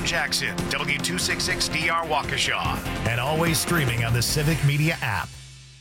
Jackson, W266DR Waukesha, and always streaming on the Civic Media app.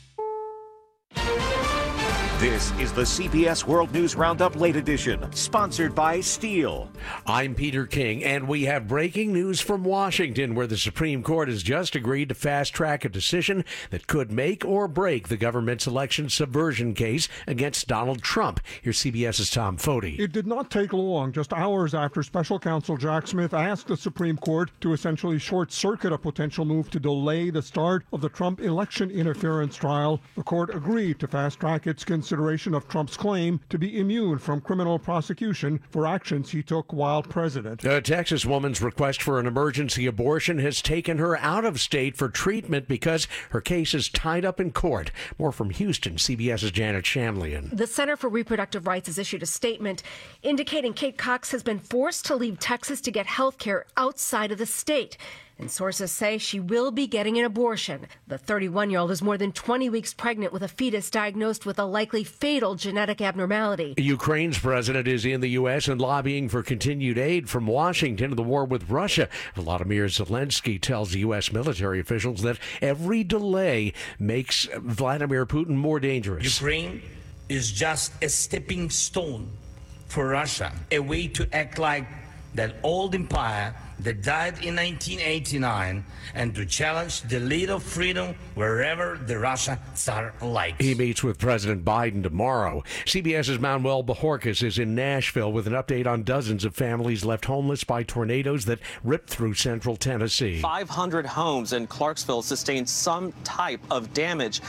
This is the CBS World News Roundup Late Edition, sponsored by Steel. I'm Peter King, and we have breaking news from Washington, where the Supreme Court has just agreed to fast-track a decision that could make or break the government's election subversion case against Donald Trump. Here's CBS's Tom Foti. It did not take long, just hours after Special Counsel Jack Smith asked the Supreme Court to essentially short-circuit a potential move to delay the start of the Trump election interference trial. The court agreed to fast-track its consideration of Trump's claim to be immune from criminal prosecution for actions he took while president. A Texas woman's request for an emergency abortion has taken her out of state for treatment because her case is tied up in court. More from Houston, CBS's Janet Shamlian. The Center for Reproductive Rights has issued a statement indicating Kate Cox has been forced to leave Texas to get health care outside of the state. And sources say she will be getting an abortion. The 31-year-old is more than 20 weeks pregnant with a fetus diagnosed with a likely fatal genetic abnormality. Ukraine's president is in the U.S. and lobbying for continued aid from Washington in the war with Russia. Volodymyr Zelensky tells U.S. military officials that every delay makes Vladimir Putin more dangerous. Ukraine is just a stepping stone for Russia, a way to act like that old empire that died in 1989 and to challenge the lead of freedom wherever the Russia Tsar likes. He meets with President Biden tomorrow. CBS's Manuel Bajorquez is in Nashville with an update on dozens of families left homeless by tornadoes that ripped through central Tennessee. 500 homes in Clarksville sustained some type of damage,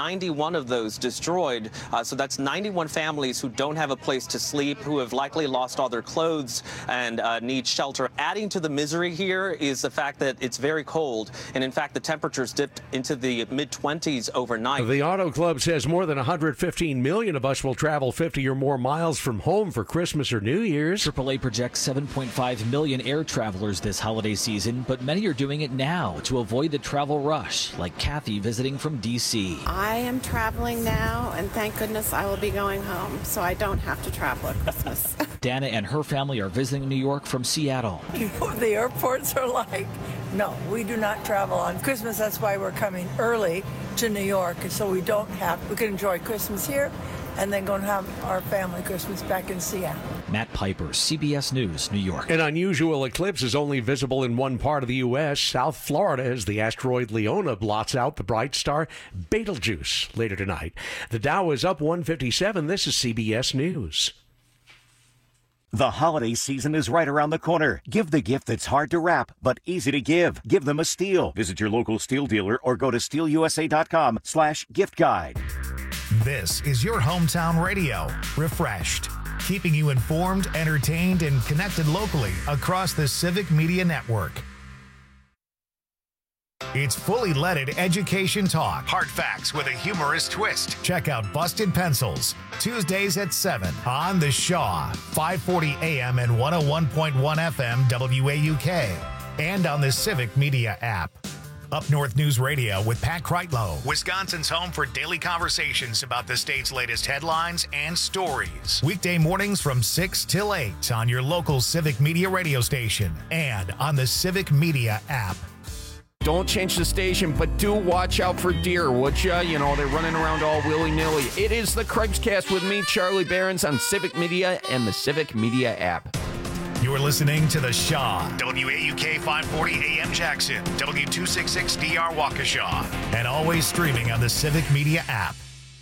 91 of those destroyed. So that's 91 families who don't have a place to sleep, who have likely lost all their clothes and need shelter. Adding to the misery here is the fact that it's very cold, and in fact the temperatures dipped into the mid-20s overnight. The Auto Club says more than 115 million of us will travel 50 or more miles from home for Christmas or New Year's. AAA projects 7.5 million air travelers this holiday season, but many are doing it now to avoid the travel rush, like Kathy visiting from D.C. I am traveling now, and thank goodness I will be going home, so I don't have to travel at Christmas. Dana and her family are visiting New York from Seattle. You know what the airports are like? No, we do not travel on Christmas. That's why we're coming early to New York, so we can enjoy Christmas here and then go and have our family Christmas back in Seattle. Matt Piper, CBS News, New York. An unusual eclipse is only visible in one part of the U.S., South Florida, as the asteroid Leona blots out the bright star Betelgeuse later tonight. The Dow is up 157. This is CBS News. The holiday season is right around the corner. Give the gift that's hard to wrap, but easy to give. Give them a Steel. Visit your local Steel dealer or go to steelusa.com/gift guide. This is your hometown radio, refreshed, keeping you informed, entertained, and connected locally across the Civic Media Network. It's fully leaded education talk. Hard facts with a humorous twist. Check out Busted Pencils, Tuesdays at 7 on The Shaw, 540 AM and 101.1 FM WAUK, and on the Civic Media app. Up North News Radio with Pat Kreitlow, Wisconsin's home for daily conversations about the state's latest headlines and stories. Weekday mornings from 6 till 8 on your local Civic Media radio station and on the Civic Media app. Don't change the station, but do watch out for deer, would ya? You know, they're running around all willy-nilly. It is the Craig's-Cast with me, Charlie Behrens, on Civic Media and the Civic Media app. You're listening to The Shaw, WAUK 540 AM Jackson, W266DR Waukesha, and always streaming on the Civic Media app.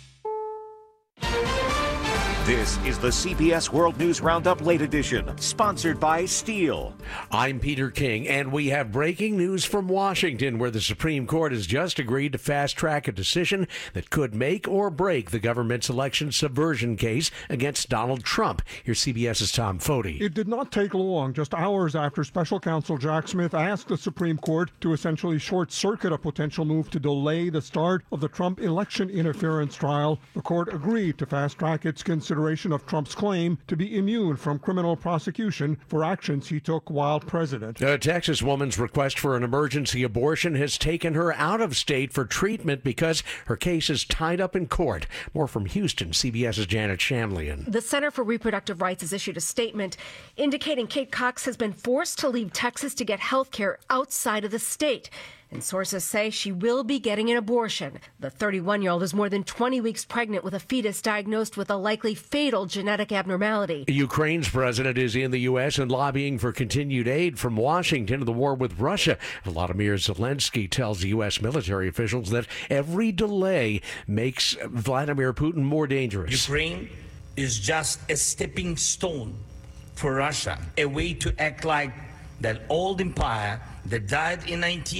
This is the CBS World News Roundup Late Edition, sponsored by Steel. I'm Peter King, and we have breaking news from Washington, where the Supreme Court has just agreed to fast-track a decision that could make or break the government's election subversion case against Donald Trump. Here's CBS's Tom Foti. It did not take long, just hours after Special Counsel Jack Smith asked the Supreme Court to essentially short-circuit a potential move to delay the start of the Trump election interference trial. The court agreed to fast-track its consideration consideration of Trump's claim to be immune from criminal prosecution for actions he took while president. A Texas woman's request for an emergency abortion has taken her out of state for treatment because her case is tied up in court. More from Houston, CBS's Janet Shamlian. The Center for Reproductive Rights has issued a statement indicating Kate Cox has been forced to leave Texas to get health care outside of the state. And sources say she will be getting an abortion. The 31-year-old is more than 20 weeks pregnant with a fetus diagnosed with a likely fatal genetic abnormality. Ukraine's president is in the U.S. and lobbying for continued aid from Washington to the war with Russia. Volodymyr Zelensky tells U.S. military officials that every delay makes Vladimir Putin more dangerous. Ukraine is just a stepping stone for Russia, a way to act like that old empire that died in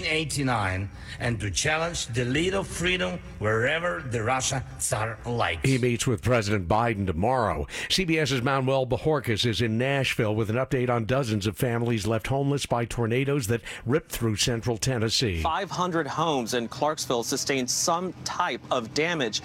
1989 and to challenge the lead of freedom wherever the Russia Tsar likes. He meets with President Biden tomorrow. CBS's Manuel Bajorquez is in Nashville with an update on dozens of families left homeless by tornadoes that ripped through central Tennessee. 500 homes in Clarksville sustained some type of damage.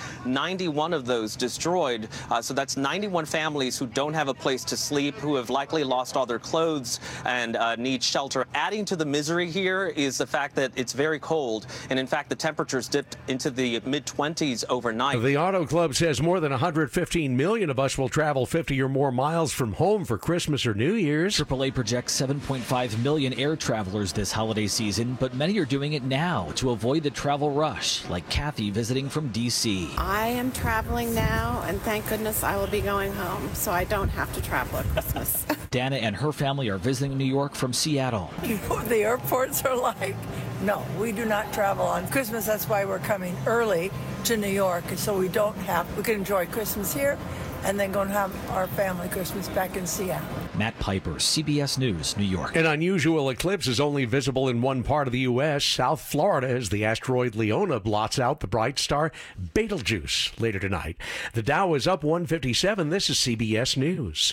91 of those destroyed. So that's 91 families who don't have a place to sleep, who have likely lost all their clothes and need shelter. Adding to the misery here is the fact that it's very cold, and in fact the temperatures dipped into the mid-20s overnight. The Auto Club says more than 115 million of us will travel 50 or more miles from home for Christmas or New Year's. AAA projects 7.5 million air travelers this holiday season, but many are doing it now to avoid the travel rush, like Kathy visiting from D.C. I am traveling now, and thank goodness I will be going home, so I don't have to travel at Christmas. Dana and her family are visiting New York from Seattle. You know what the airports are like? No, we do not travel on Christmas. That's why we're coming early to New York, so we can enjoy Christmas here and then go and have our family Christmas back in Seattle. Matt Piper, CBS News, New York. An unusual eclipse is only visible in one part of the U.S., South Florida, as the asteroid Leona blots out the bright star Betelgeuse later tonight. The Dow is up 157. This is CBS News.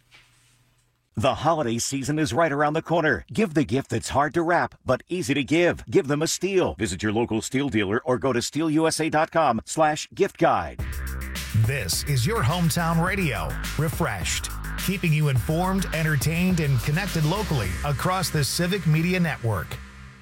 The holiday season is right around the corner. Give the gift that's hard to wrap, but easy to give. Give them a STIHL. Visit your local STIHL dealer or go to STIHLUSA.com/gift guide. This is your hometown radio, refreshed, keeping you informed, entertained, and connected locally across the Civic Media Network.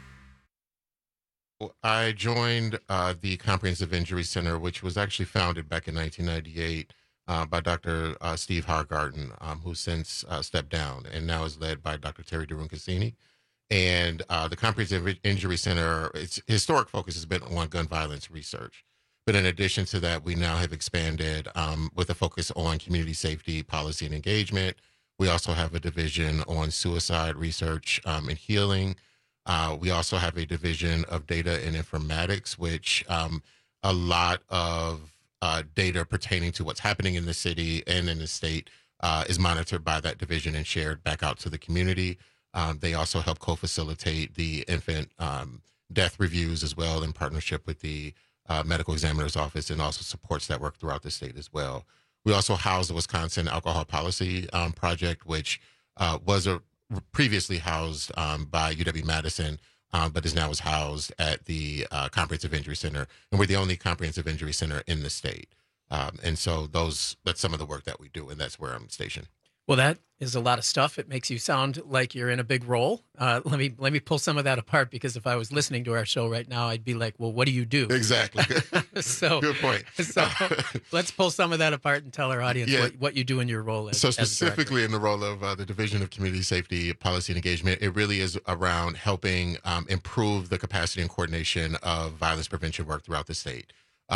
I joined the Comprehensive Injury Center, which was actually founded back in 1998 by Dr. Steve Hargarten, who since stepped down and now is led by Dr. Terry DeRuncassini. And the Comprehensive Injury Center, its historic focus has been on gun violence research. But in addition to that, we now have expanded with a focus on community safety, policy, and engagement. We also have a division on suicide research and healing. We also have a division of data and informatics, which a lot of data pertaining to what's happening in the city and in the state is monitored by that division and shared back out to the community. They also help co-facilitate the infant death reviews as well in partnership with the medical examiner's office, and also supports that work throughout the state as well. We also house the Wisconsin Alcohol Policy Project, which was previously housed by UW-Madison, but is now housed at the Comprehensive Injury Center, and we're the only comprehensive injury center in the state. And so that's some of the work that we do, and that's where I'm stationed. Well, that is a lot of stuff. It makes you sound like you're in a big role. Let me pull some of that apart, because if I was listening to our show right now, I'd be like, well, what do you do? Exactly. So good point. So let's pull some of that apart and tell our audience what you do in your role as specifically in the role of the Division of Community Safety, Policy, and Engagement, it really is around helping improve the capacity and coordination of violence prevention work throughout the state.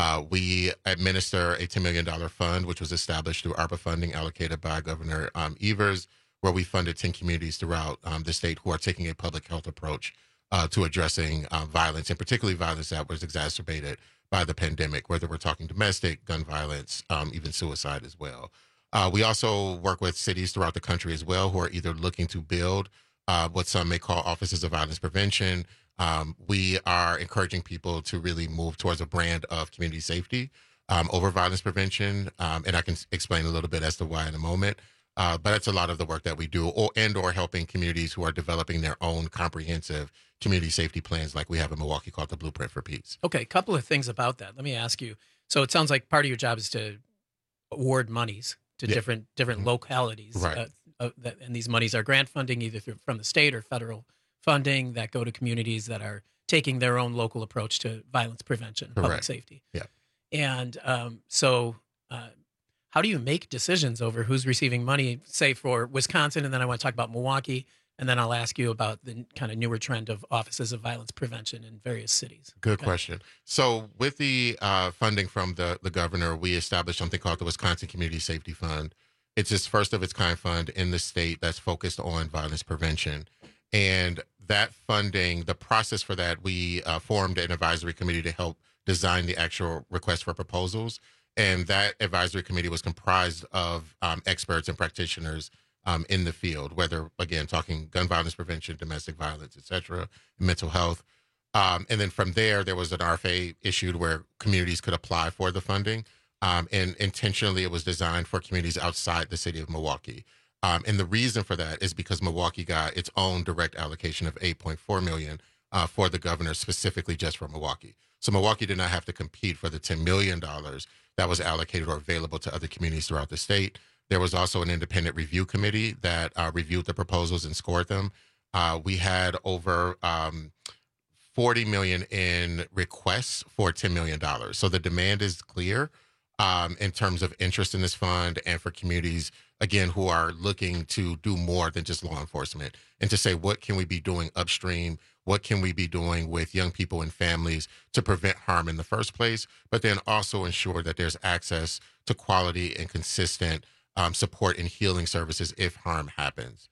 We administer a $10 million fund, which was established through ARPA funding allocated by Governor Evers, where we funded 10 communities throughout the state who are taking a public health approach to addressing violence, and particularly violence that was exacerbated by the pandemic, whether we're talking domestic, gun violence, even suicide as well. We also work with cities throughout the country as well who are either looking to build what some may call offices of violence prevention. We are encouraging people to really move towards a brand of community safety over violence prevention, and I can explain a little bit as to why in a moment. But that's a lot of the work that we do, or helping communities who are developing their own comprehensive community safety plans, like we have in Milwaukee called the Blueprint for Peace. Okay, a couple of things about that. Let me ask you. So it sounds like part of your job is to award monies to different localities. Right. And these monies are grant funding either from the state or federal funding that go to communities that are taking their own local approach to violence prevention, public safety. Yeah. And how do you make decisions over who's receiving money, say for Wisconsin, and then I want to talk about Milwaukee, and then I'll ask you about the kind of newer trend of offices of violence prevention in various cities. Good question. So with the funding from the governor, we established something called the Wisconsin Community Safety Fund. It's this first of its kind fund in the state that's focused on violence prevention. And that funding, the process for that, we formed an advisory committee to help design the actual request for proposals. And that advisory committee was comprised of experts and practitioners in the field, whether, again, talking gun violence prevention, domestic violence, et cetera, mental health. And then from there was an RFA issued where communities could apply for the funding. And intentionally, it was designed for communities outside the city of Milwaukee. And the reason for that is because Milwaukee got its own direct allocation of $8.4 million for the governor, specifically just for Milwaukee. So Milwaukee did not have to compete for the $10 million that was allocated or available to other communities throughout the state. There was also an independent review committee that reviewed the proposals and scored them. We had over $40 million in requests for $10 million. So the demand is clear in terms of interest in this fund and for communities, again, who are looking to do more than just law enforcement and to say, what can we be doing upstream? What can we be doing with young people and families to prevent harm in the first place, but then also ensure that there's access to quality and consistent support and healing services if harm happens.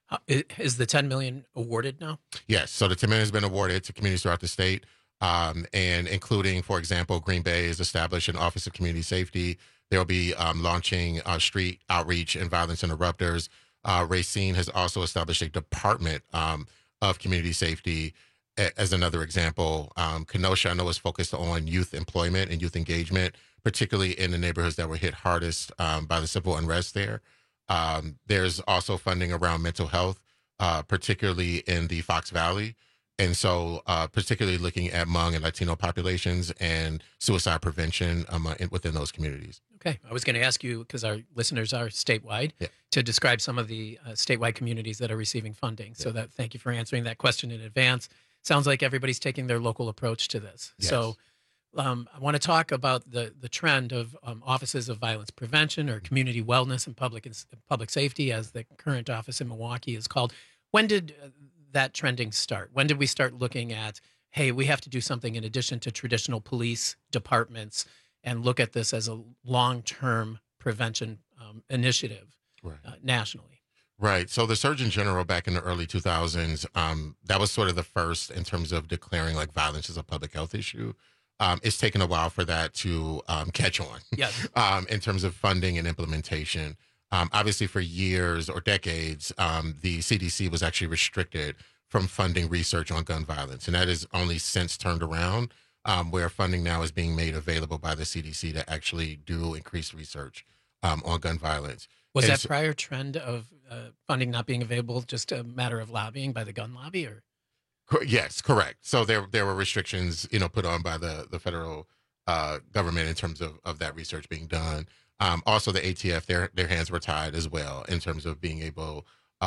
Is the $10 million awarded now? Yes. So the $10 million has been awarded to communities throughout the state, and including, for example, Green Bay has established an Office of Community Safety. They'll be launching street outreach and violence interrupters. Racine has also established a department of community safety as another example. Kenosha, I know, is focused on youth employment and youth engagement, particularly in the neighborhoods that were hit hardest by the civil unrest there. There's also funding around mental health, particularly in the Fox Valley. And so particularly looking at Hmong and Latino populations and suicide prevention within those communities. Okay. I was going to ask you, because our listeners are statewide, to describe some of the statewide communities that are receiving funding. So thank you for answering that question in advance. Sounds like everybody's taking their local approach to this. Yes. So I want to talk about the trend of offices of violence prevention or community wellness and public safety, as the current office in Milwaukee is called. When did that trending start? When did we start looking at, hey, we have to do something in addition to traditional police departments and look at this as a long-term prevention initiative nationally? Right. So the Surgeon General back in the early 2000s, that was sort of the first in terms of declaring like violence as a public health issue. It's taken a while for that to catch on in terms of funding and implementation. Obviously, for years or decades, the CDC was actually restricted from funding research on gun violence. And that has only since turned around, where funding now is being made available by the CDC to actually do increased research on gun violence. Was that prior trend of funding not being available just a matter of lobbying by the gun lobby, or? Yes, correct. So there were restrictions, put on by the federal government in terms of that research being done. Also, the ATF, their hands were tied as well in terms of being able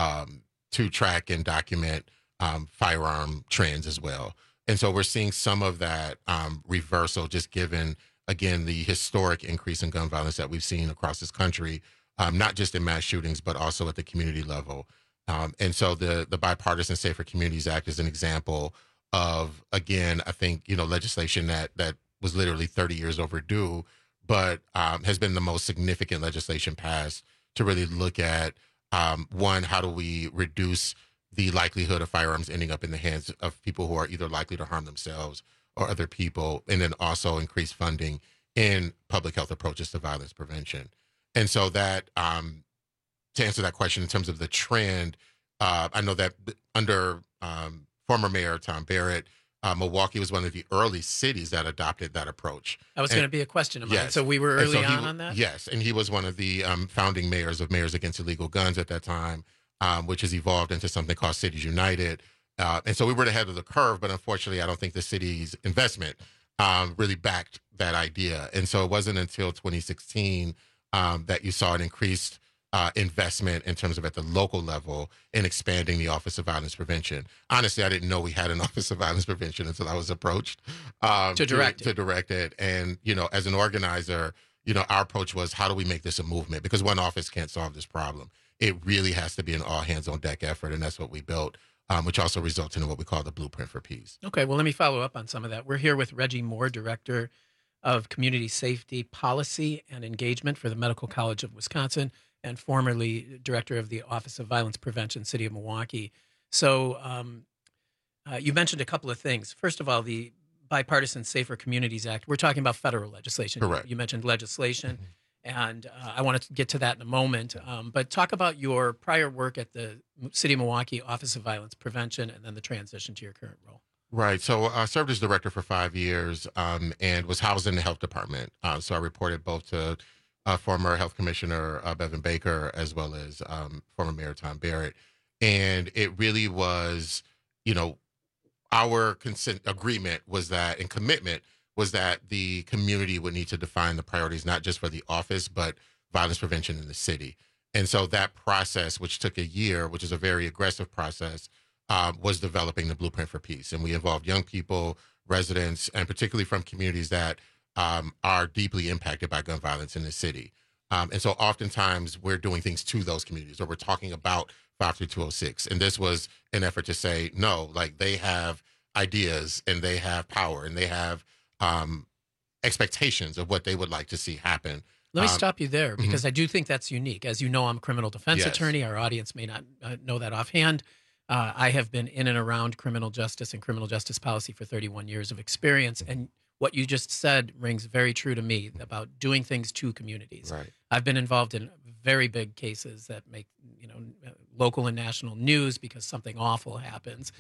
to track and document firearm trends as well. And so we're seeing some of that reversal, just given, again, the historic increase in gun violence that we've seen across this country, not just in mass shootings, but also at the community level. And so the Bipartisan Safer Communities Act is an example of, again, I think, legislation that was literally 30 years overdue, but has been the most significant legislation passed to really look at, one, how do we reduce the likelihood of firearms ending up in the hands of people who are either likely to harm themselves or other people, and then also increase funding in public health approaches to violence prevention. And so that, to answer that question in terms of the trend, I know that under former Mayor Tom Barrett, Milwaukee was one of the early cities that adopted that approach. That was going to be a question of mine. Yes. So we were early on that? Yes, and he was one of the founding mayors of Mayors Against Illegal Guns at that time, which has evolved into something called Cities United. And so we were ahead of the curve, but unfortunately, I don't think the city's investment really backed that idea. And so it wasn't until 2016 that you saw an increased investment in terms of at the local level in expanding the Office of Violence Prevention. Honestly, I didn't know we had an Office of Violence Prevention until I was approached to direct it. And, as an organizer, our approach was, how do we make this a movement? Because one office can't solve this problem. It really has to be an all hands on deck effort. And that's what we built, which also resulted in what we call the Blueprint for Peace. Okay, well, let me follow up on some of that. We're here with Reggie Moore, Director of Community Safety Policy and Engagement for the Medical College of Wisconsin, and formerly Director of the Office of Violence Prevention, City of Milwaukee. So you mentioned a couple of things. First of all, the Bipartisan Safer Communities Act. We're talking about federal legislation. Correct. You mentioned legislation, and I want to get to that in a moment. But talk about your prior work at the City of Milwaukee Office of Violence Prevention and then the transition to your current role. Right. So I served as director for 5 years and was housed in the health department. So I reported both to former health commissioner Bevan Baker as well as former Mayor Tom Barrett. And it really was, our consent agreement was that, and commitment was that the community would need to define the priorities, not just for the office, but violence prevention in the city. And so that process, which took a year, which is a very aggressive process, was developing the Blueprint for Peace. And we involved young people, residents, and particularly from communities that are deeply impacted by gun violence in the city. And so oftentimes we're doing things to those communities, or we're talking about 53206. And this was an effort to say, no, like, they have ideas and they have power and they have expectations of what they would like to see happen. Let me stop you there, because I do think that's unique. As you know, I'm a criminal defense attorney. Our audience may not know that offhand. I have been in and around criminal justice and criminal justice policy for 31 years of experience. And what you just said rings very true to me about doing things to communities. Right. I've been involved in very big cases that make local and national news because something awful happens.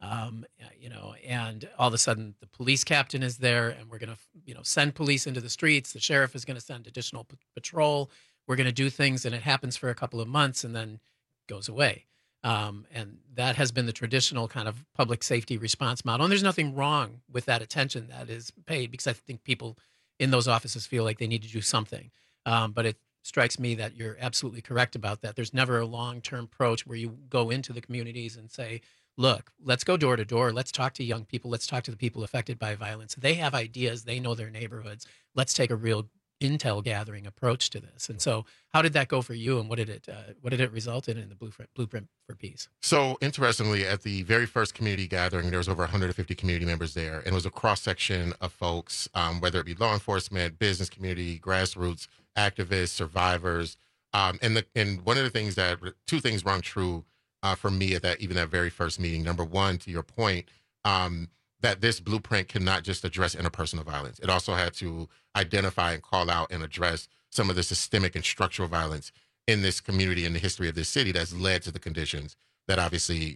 And all of a sudden the police captain is there, and we're going to send police into the streets. The sheriff is going to send additional patrol. We're going to do things, and it happens for a couple of months and then goes away. And that has been the traditional kind of public safety response model. And there's nothing wrong with that attention that is paid, because I think people in those offices feel like they need to do something. But it strikes me that you're absolutely correct about that. There's never a long-term approach where you go into the communities and say, look, let's go door to door. Let's talk to young people. Let's talk to the people affected by violence. They have ideas. They know their neighborhoods. Let's take a real intel gathering approach to this. And so how did that go for you, and what did it result in the Blueprint for Peace? So interestingly, at the very first community gathering, there was over 150 community members there, and it was a cross-section of folks, whether it be law enforcement, business community, grassroots, activists, survivors. And one of the things two things rung true for me at that very first meeting. Number one, to your point, that this blueprint cannot just address interpersonal violence. It also had to identify and call out and address some of the systemic and structural violence in this community, in the history of this city, that's led to the conditions that obviously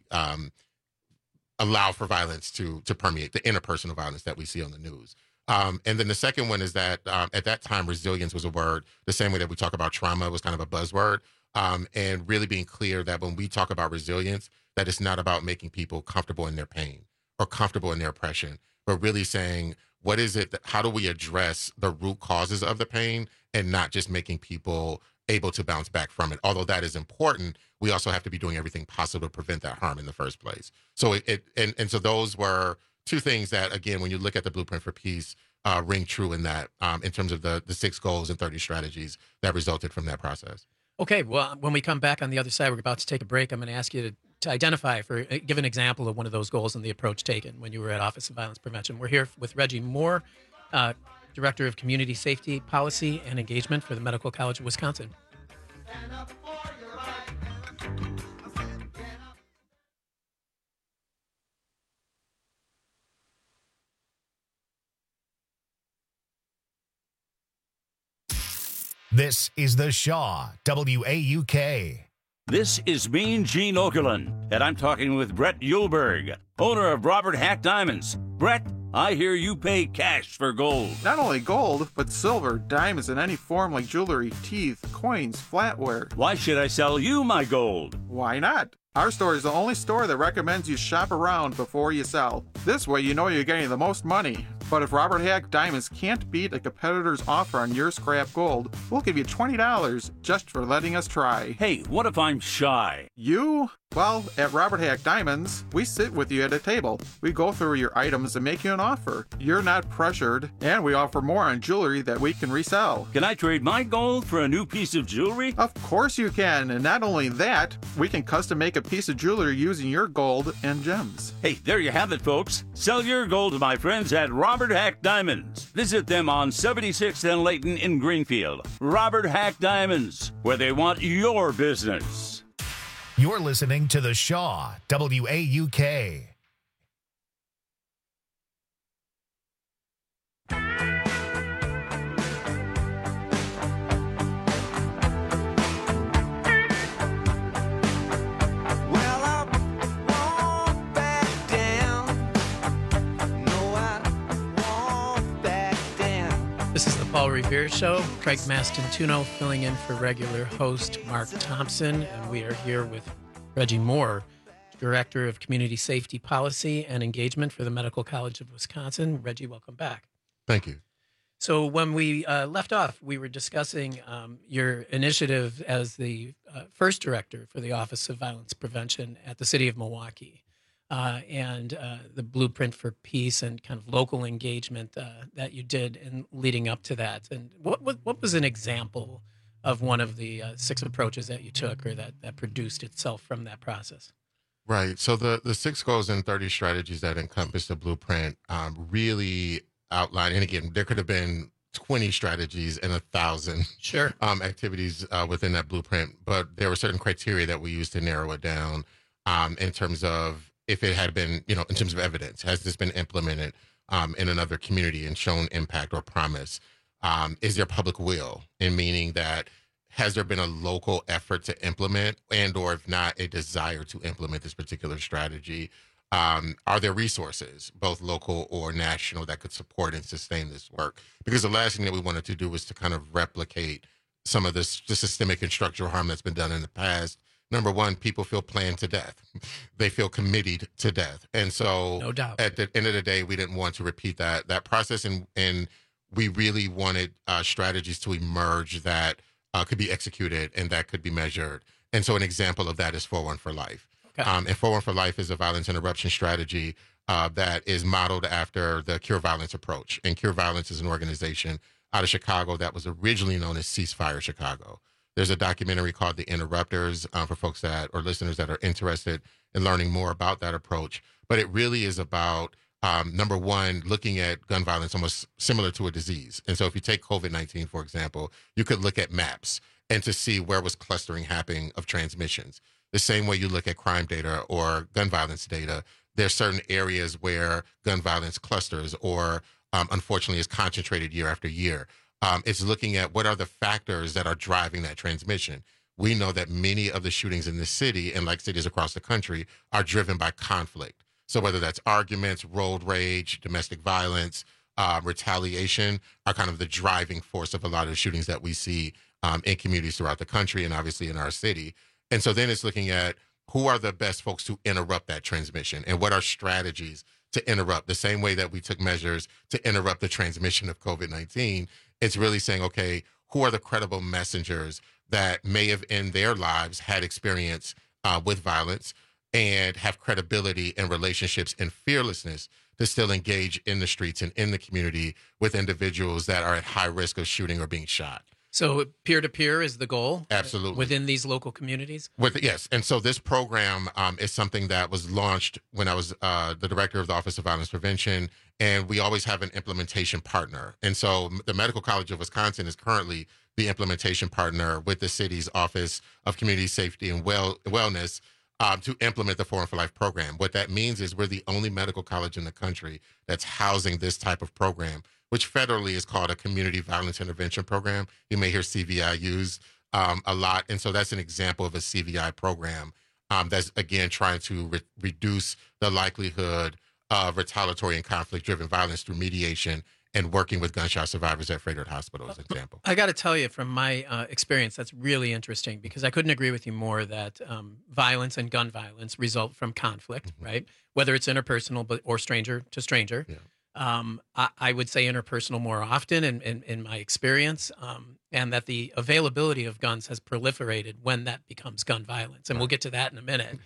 allow for violence to permeate, the interpersonal violence that we see on the news. And then the second one is that at that time, resilience was a word, the same way that we talk about trauma was kind of a buzzword. And really being clear that when we talk about resilience, that it's not about making people comfortable in their pain or comfortable in their oppression, but really saying, what is it, how do we address the root causes of the pain, and not just making people able to bounce back from it. Although that is important, we also have to be doing everything possible to prevent that harm in the first place. So so those were two things that, again, when you look at the Blueprint for Peace, ring true in that, in terms of the 6 goals and 30 strategies that resulted from that process. Okay, well, when we come back on the other side, we're about to take a break. I'm going to ask you to identify, give an example of one of those goals and the approach taken when you were at Office of Violence Prevention. We're here with Reggie Moore, Director of Community Safety Policy and Engagement for the Medical College of Wisconsin. This is The Shaw, WAUK. This is Mean Gene Okerlund, and I'm talking with Brett Uhlberg, owner of Robert Hack Diamonds. Brett, I hear you pay cash for gold. Not only gold, but silver, diamonds in any form like jewelry, teeth, coins, flatware. Why should I sell you my gold? Why not? Our store is the only store that recommends you shop around before you sell. This way you know you're getting the most money. But if Robert Hack Diamonds can't beat a competitor's offer on your scrap gold, we'll give you $20 just for letting us try. Hey, what if I'm shy? You? Well, at Robert Hack Diamonds, we sit with you at a table. We go through your items and make you an offer. You're not pressured, and we offer more on jewelry that we can resell. Can I trade my gold for a new piece of jewelry? Of course you can, and not only that, we can custom make a piece of jewelry using your gold and gems. Hey, there you have it, folks. Sell your gold to my friends at Robert Hack Diamonds. Visit them on 76th and Layton in Greenfield. Robert Hack Diamonds, where they want your business. You're listening to The Shaw, WAUK. This is the Paul Revere Show. Craig Mastantuono filling in for regular host Mark Thompson, and we are here with Reggie Moore, Director of Community Safety Policy and Engagement for the Medical College of Wisconsin. Reggie, welcome back. Thank you. So when we left off, we were discussing your initiative as the first director for the Office of Violence Prevention at the City of Milwaukee. And the Blueprint for Peace and kind of local engagement that you did in leading up to that. And what was an example of one of the 6 approaches that you took or that produced itself from that process? Right. So the 6 goals and 30 strategies that encompass the Blueprint really outline, and again, there could have been 20 strategies and 1,000 activities within that Blueprint, but there were certain criteria that we used to narrow it down in terms of if it had been, in terms of evidence, has this been implemented in another community and shown impact or promise? Is there public will, in meaning that has there been a local effort to implement and or if not, a desire to implement this particular strategy? Are there resources, both local or national, that could support and sustain this work? Because the last thing that we wanted to do was to kind of replicate some of the systemic and structural harm that's been done in the past. Number one, people feel planned to death. They feel committed to death. And so no doubt. At the end of the day, we didn't want to repeat that process. And we really wanted strategies to emerge that could be executed and that could be measured. And so an example of that is 4-1 for Life. Okay. And 4-1 for Life is a violence interruption strategy that is modeled after the Cure Violence approach. And Cure Violence is an organization out of Chicago that was originally known as Ceasefire Chicago. There's a documentary called The Interrupters for folks that or listeners that are interested in learning more about that approach. But it really is about, number one, looking at gun violence almost similar to a disease. And so if you take COVID-19, for example, you could look at maps and to see where was clustering happening of transmissions. The same way you look at crime data or gun violence data, there's certain areas where gun violence clusters or unfortunately is concentrated year after year. It's looking at what are the factors that are driving that transmission. We know that many of the shootings in the city and like cities across the country are driven by conflict. So whether that's arguments, road rage, domestic violence, retaliation are kind of the driving force of a lot of the shootings that we see in communities throughout the country and obviously in our city. And so then it's looking at who are the best folks to interrupt that transmission and what are strategies to interrupt. The same way that we took measures to interrupt the transmission of COVID-19, it's really saying, okay, who are the credible messengers that may have in their lives had experience with violence and have credibility and relationships and fearlessness to still engage in the streets and in the community with individuals that are at high risk of shooting or being shot. So peer-to-peer is the goal? Absolutely. Within these local communities? Yes. And so this program is something that was launched when I was the director of the Office of Violence Prevention, and we always have an implementation partner. And so the Medical College of Wisconsin is currently the implementation partner with the city's Office of Community Safety and Wellness to implement the 4-1 for Life program. What that means is we're the only medical college in the country that's housing this type of program, which federally is called a Community Violence Intervention Program. You may hear CVI used a lot. And so that's an example of a CVI program that's, again, trying to reduce the likelihood of retaliatory and conflict-driven violence through mediation and working with gunshot survivors at Frederick Hospital as an example. I got to tell you, from my experience, that's really interesting because I couldn't agree with you more that violence and gun violence result from conflict, right? Whether it's interpersonal or stranger to stranger. Yeah. I would say interpersonal more often in my experience, and that the availability of guns has proliferated when that becomes gun violence. And we'll get to that in a minute.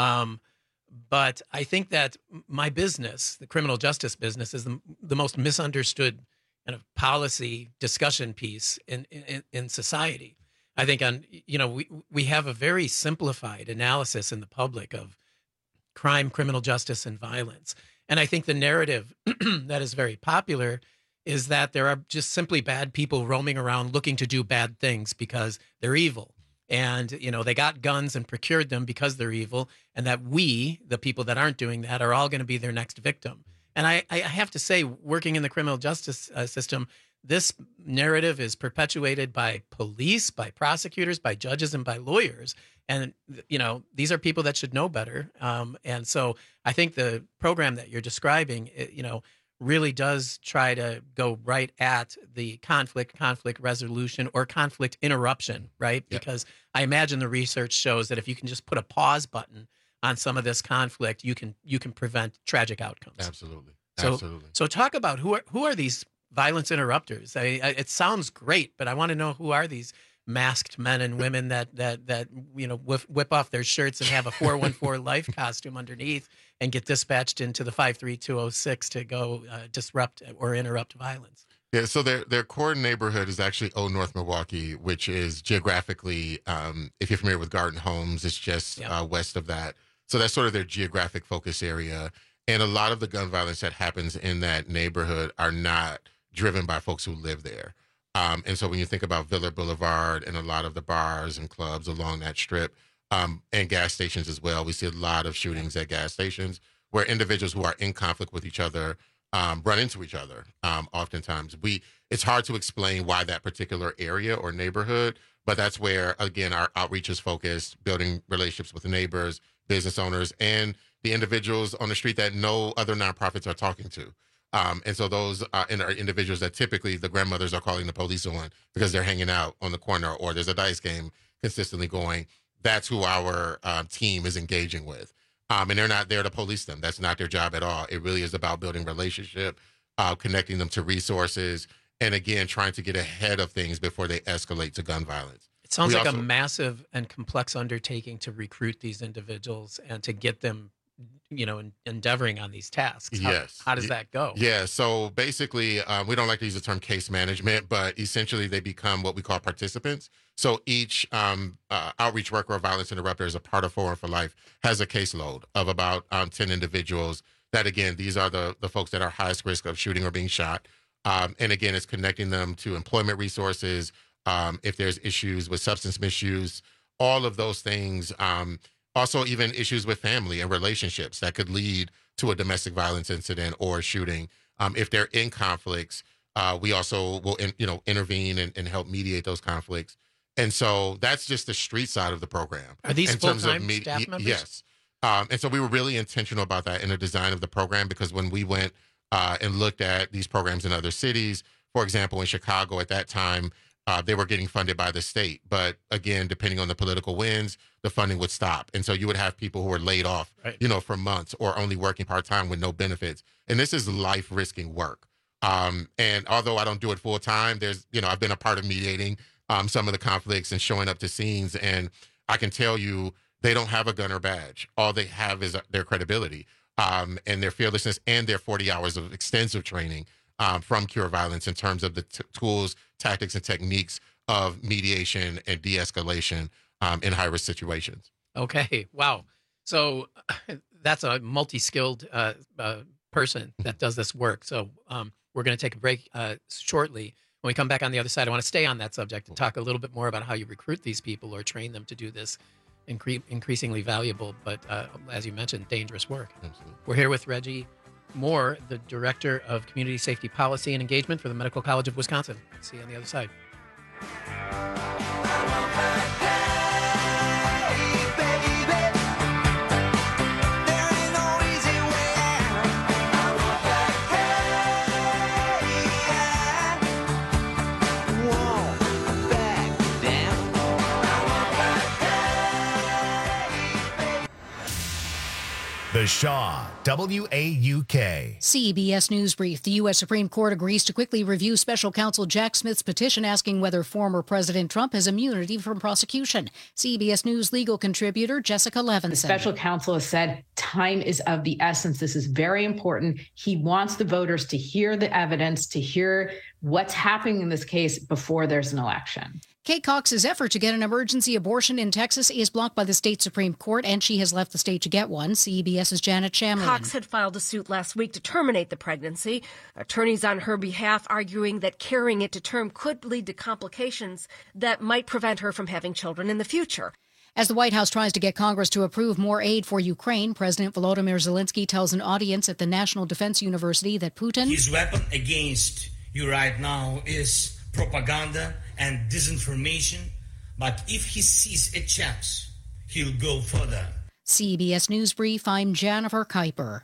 But I think that my business, the criminal justice business, is the most misunderstood kind of policy discussion piece in society. I think we have a very simplified analysis in the public of crime, criminal justice, and violence. And I think the narrative that is very popular is that there are just simply bad people roaming around looking to do bad things because they're evil. And, they got guns and procured them because they're evil, and that we, the people that aren't doing that, are all going to be their next victim. And I have to say, working in the criminal justice system, this narrative is perpetuated by police, by prosecutors, by judges, and by lawyers. And, these are people that should know better. And so I think the program that you're describing, really does try to go right at the conflict resolution, or conflict interruption, right? Yep. Because I imagine the research shows that if you can just put a pause button on some of this conflict, you can prevent tragic outcomes. Absolutely. So talk about who are these violence interrupters? It sounds great, but I want to know, who are these masked men and women that whip off their shirts and have a 414 life costume underneath and get dispatched into the 53206 to go disrupt or interrupt violence? Yeah, so their core neighborhood is actually Old North Milwaukee, which is geographically, if you're familiar with Garden Homes, it's just west of that. So that's sort of their geographic focus area. And a lot of the gun violence that happens in that neighborhood are not driven by folks who live there. And so when you think about Villa Boulevard and a lot of the bars and clubs along that strip, and gas stations as well, we see a lot of shootings at gas stations where individuals who are in conflict with each other run into each other. Oftentimes, it's hard to explain why that particular area or neighborhood, but that's where, again, our outreach is focused, building relationships with the neighbors, business owners, and the individuals on the street that no other nonprofits are talking to. And so those are individuals that typically the grandmothers are calling the police on because they're hanging out on the corner, or there's a dice game consistently going. That's who our team is engaging with. And they're not there to police them. That's not their job at all. It really is about building relationship, connecting them to resources, and again, trying to get ahead of things before they escalate to gun violence. It sounds like a massive and complex undertaking to recruit these individuals and to get them, endeavoring on these tasks. How does that go? Yeah. So basically, we don't like to use the term case management, but essentially they become what we call participants. So each outreach worker or violence interrupter, as a part of Forward for Life, has a caseload of about 10 individuals that, again, these are the folks that are highest risk of shooting or being shot. And again, it's connecting them to employment resources. If there's issues with substance misuse, all of those things. Also, even issues with family and relationships that could lead to a domestic violence incident or a shooting. If they're in conflicts, we also will, intervene and help mediate those conflicts. And so that's just the street side of the program. Are these full-time staff members? Yes. And so we were really intentional about that in the design of the program, because when we went and looked at these programs in other cities, for example, in Chicago at that time, they were getting funded by the state. But again, depending on the political winds, the funding would stop. And so you would have people who were laid off, for months, or only working part-time with no benefits. And this is life-risking work. And although I don't do it full-time, I've been a part of mediating some of the conflicts and showing up to scenes. And I can tell you, they don't have a gun or badge. All they have is their credibility and their fearlessness and their 40 hours of extensive training from Cure Violence in terms of the tools, tactics, and techniques of mediation and de-escalation in high-risk situations. Okay. Wow. So that's a multi-skilled person that does this work. So we're going to take a break shortly. When we come back on the other side, I want to stay on that subject and talk a little bit more about how you recruit these people or train them to do this increasingly valuable, but as you mentioned, dangerous work. Absolutely. We're here with Reggie Moore, the Director of Community Safety Policy and Engagement for the Medical College of Wisconsin. See you on the other side. The Shaw WAUK. CBS News Brief. The U.S. Supreme Court agrees to quickly review special counsel Jack Smith's petition asking whether former President Trump has immunity from prosecution. CBS News legal contributor Jessica Levinson. The special counsel has said time is of the essence. This is very important. He wants the voters to hear the evidence, to hear what's happening in this case before there's an election. Kate Cox's effort to get an emergency abortion in Texas is blocked by the state Supreme Court, and she has left the state to get one. CBS's Janet Shamlian. Cox had filed a suit last week to terminate the pregnancy. Attorneys on her behalf arguing that carrying it to term could lead to complications that might prevent her from having children in the future. As the White House tries to get Congress to approve more aid for Ukraine, President Volodymyr Zelensky tells an audience at the National Defense University that Putin... His weapon against you right now is propaganda and disinformation, but if he sees a chance, he'll go further. CBS News Brief, I'm Jennifer Kuiper.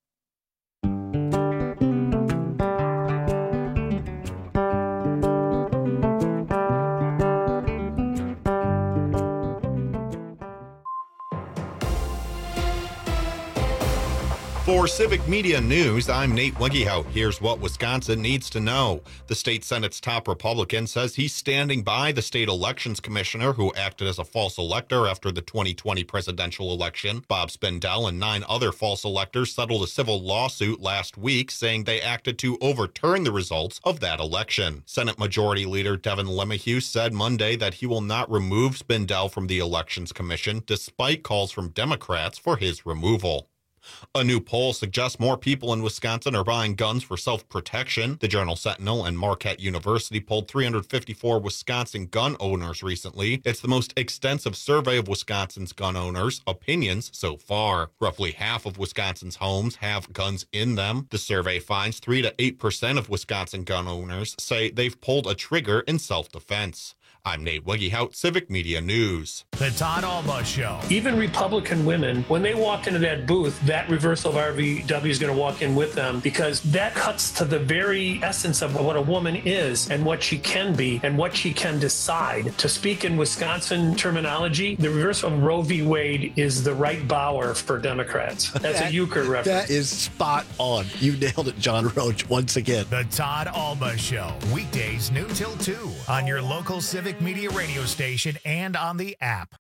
For Civic Media News, I'm Nate Wegehout. Here's what Wisconsin needs to know. The state Senate's top Republican says he's standing by the state elections commissioner who acted as a false elector after the 2020 presidential election. Bob Spindell and 9 other false electors settled a civil lawsuit last week saying they acted to overturn the results of that election. Senate Majority Leader Devin LeMahieu said Monday that he will not remove Spindell from the Elections Commission despite calls from Democrats for his removal. A new poll suggests more people in Wisconsin are buying guns for self-protection. The Journal-Sentinel and Marquette University polled 354 Wisconsin gun owners recently. It's the most extensive survey of Wisconsin's gun owners' opinions so far. Roughly half of Wisconsin's homes have guns in them. The survey finds 3 to 8% of Wisconsin gun owners say they've pulled a trigger in self-defense. I'm Nate Wegehout, Civic Media News. The Todd Alba Show. Even Republican women, when they walk into that booth, that reversal of RVW is going to walk in with them because that cuts to the very essence of what a woman is and what she can be and what she can decide. To speak in Wisconsin terminology, the reversal of Roe v. Wade is the right bower for Democrats. That's a euchre reference. That is spot on. You nailed it, John Roach, once again. The Todd Alba Show. Weekdays noon till 2 on your local Civic Media radio station and on the app.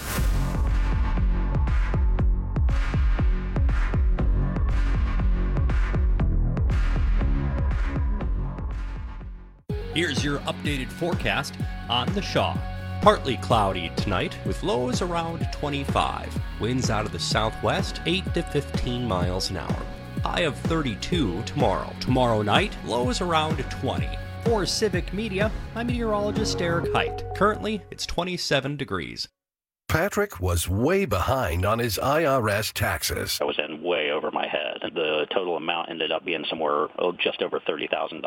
Here's your updated forecast on the Shaw. Partly cloudy tonight with lows around 25. Winds out of the southwest 8 to 15 miles an hour. High of 32 tomorrow. Tomorrow night, lows around 20. For Civic Media, I'm meteorologist Eric Height. Currently, it's 27 degrees. Patrick was way behind on his IRS taxes. I was in way over my head. The total amount ended up being somewhere just over $30,000.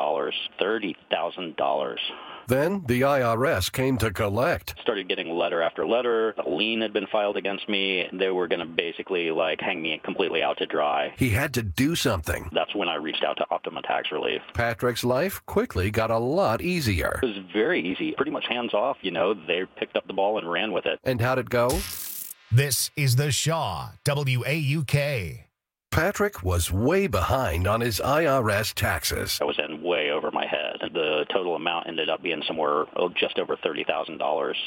$30,000. Then the IRS came to collect. Started getting letter after letter. A lien had been filed against me. They were going to basically hang me completely out to dry. He had to do something. That's when I reached out to Optima Tax Relief. Patrick's life quickly got a lot easier. It was very easy. Pretty much hands off, They picked up the ball and ran with it. And how'd it go? This is the Shaw, WAUK. Patrick was way behind on his IRS taxes. I was in way over my head. The total amount ended up being somewhere just over $30,000.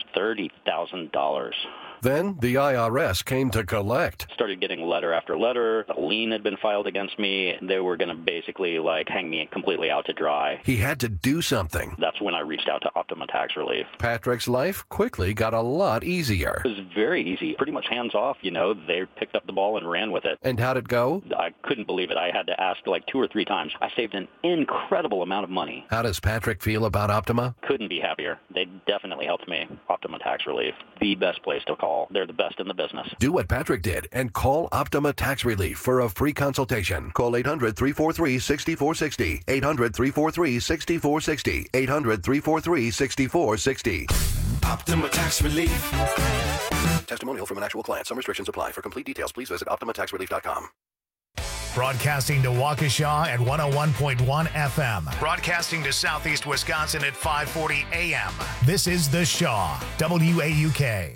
$30,000. Then the IRS came to collect. Started getting letter after letter. A lien had been filed against me. They were going to basically hang me completely out to dry. He had to do something. That's when I reached out to Optima Tax Relief. Patrick's life quickly got a lot easier. It was very easy. Pretty much hands off, They picked up the ball and ran with it. And how'd it go? I couldn't believe it. I had to ask 2 or 3 times. I saved an incredible amount of money. How does Patrick feel about Optima? Couldn't be happier. They definitely helped me. Optima Tax Relief, the best place to call. They're the best in the business. Do what Patrick did and call Optima Tax Relief for a free consultation. Call 800-343-6460. 800-343-6460. 800-343-6460. Optima Tax Relief. Testimonial from an actual client. Some restrictions apply. For complete details, please visit OptimaTaxRelief.com. Broadcasting to Waukesha at 101.1 FM. Broadcasting to Southeast Wisconsin at 540 AM. This is The Shaw, WAUK.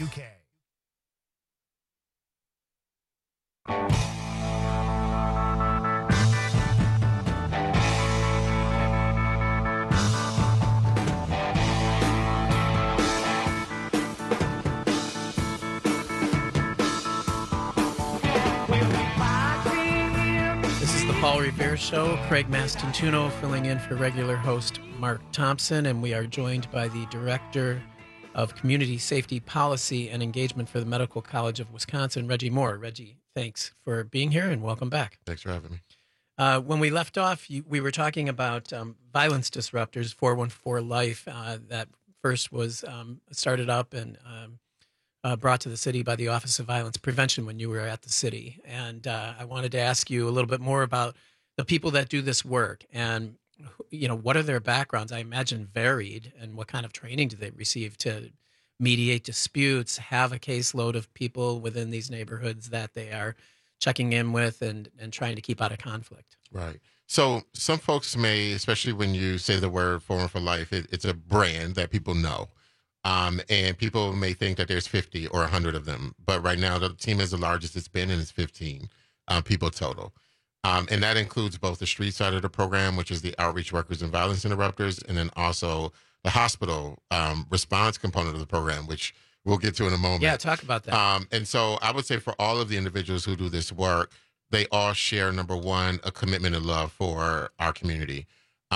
Paul Revere Show. Craig Mastantuono filling in for regular host Mark Thompson, and we are joined by the Director of Community Safety Policy and Engagement for the Medical College of Wisconsin, Reggie Moore. Reggie, thanks for being here and welcome back. Thanks for having me. When we left off, we were talking about violence disruptors, 414 Life, that first was started up and brought to the city by the Office of Violence Prevention when you were at the city. And I wanted to ask you a little bit more about the people that do this work and, what are their backgrounds? I imagine varied, and what kind of training do they receive to mediate disputes, have a caseload of people within these neighborhoods that they are checking in with and trying to keep out of conflict. Right. So some folks may, especially when you say the word 414 Life, it's a brand that people know. And people may think that there's 50 or 100 of them. But right now, the team is the largest it's been, and it's 15 people total. And that includes both the street side of the program, which is the outreach workers and violence interrupters, and then also the hospital response component of the program, which we'll get to in a moment. Yeah, talk about that. And so I would say for all of the individuals who do this work, they all share, number one, a commitment and love for our community.